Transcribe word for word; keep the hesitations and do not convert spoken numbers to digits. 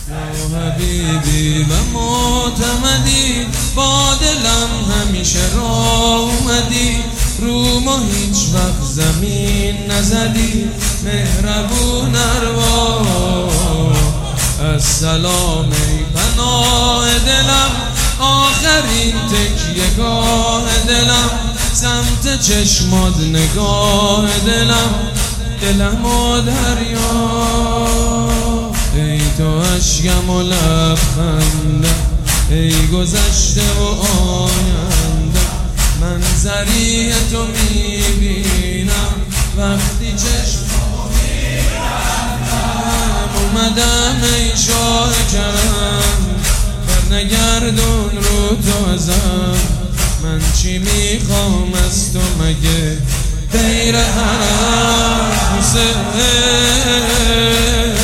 یا حبیبی و معتمدی، با دلم همیشه راه اومدی، رو ما هیچ وقت زمین نزدی، مهربون ارواح. السلام ای پناه دلم، آخرین تکیه گاه دلم، سمت چشمات نگاه دلم، دلم و دریا. ای تو اشکم و لبخنده، ای گذشته و آینده، منظری تو میبینم وقتی چشمو میبندم. اومدم ای شاه کرم، برنگردون رو تو ازم، من چی میخوام از تو مگه غیر حرم حسین.